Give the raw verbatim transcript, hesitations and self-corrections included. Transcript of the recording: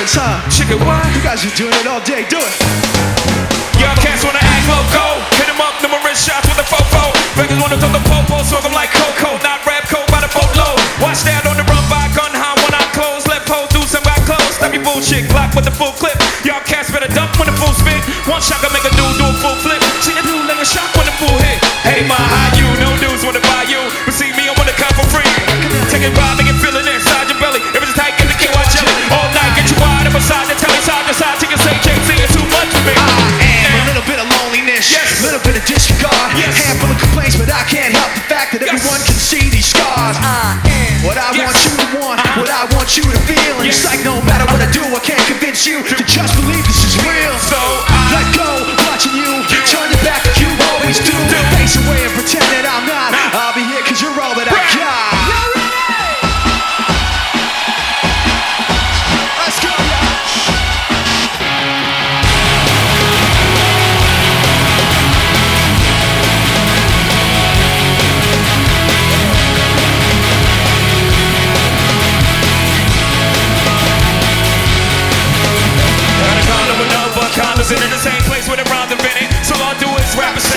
headphones, huh? Chicken what? You guys are doing it all day, do it. Y'all cats wanna act loco. Hit 'em up, numerous shots with a fofo. Beggars wanna throw the popo, so I'm like Coco. Not rap coat by the boatload. Watch that on the run by gun high when I close. Let pose do some back close. Stop your bullshit, Glock with the full clip. Y'all cats better dump when the full spit. One shot can make a dude do a full flip. See a dude like a shock when the full hit. Hey, my high you, no dudes wanna buy you. But see me, I wanna come for free. Take it by, make it feel it inside your belly. If it's tight, get the K Y jelly. All night, get you wide up beside the telly, side to side. Chicken say, can't see it's too much for me. A little bit of loneliness, yes. A little bit of disregard, yes. Handful of complaints, but I can't help the fact that yes. everyone can see these scars. I am what I yes. want you to want, uh-huh. what I want you to feel. And yes. it's like no matter what I do, I can't convince you to just believe this is real. So I let go, watching you, you. turn your back, you always do. do. Face away and pretend that I'm not. I'll be here 'cause you're all that I got. Condos in the same place where the rhymes invented. So all I do is rap and